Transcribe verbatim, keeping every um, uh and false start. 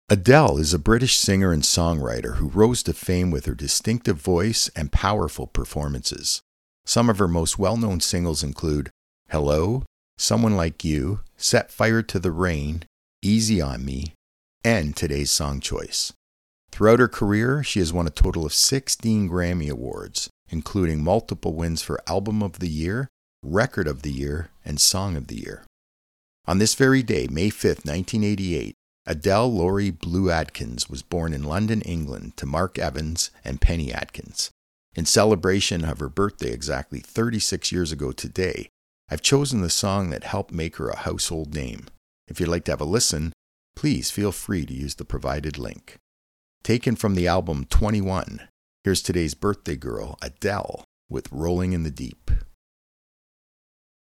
Adele is a British singer and songwriter who rose to fame with her distinctive voice and powerful performances. Some of her most well-known singles include Hello, Someone Like You, Set Fire to the Rain, Easy on Me, and today's song choice. Throughout her career, she has won a total of sixteen Grammy Awards, including multiple wins for Album of the Year, Record of the Year, and Song of the Year. On this very day, May fifth, nineteen eighty-eight, Adele Laurie Blue Adkins was born in London, England, to Mark Evans and Penny Adkins. In celebration of her birthday exactly thirty-six years ago today, I've chosen the song that helped make her a household name. If you'd like to have a listen, please feel free to use the provided link. Taken from the album twenty-one, here's today's birthday girl, Adele, with Rolling in the Deep.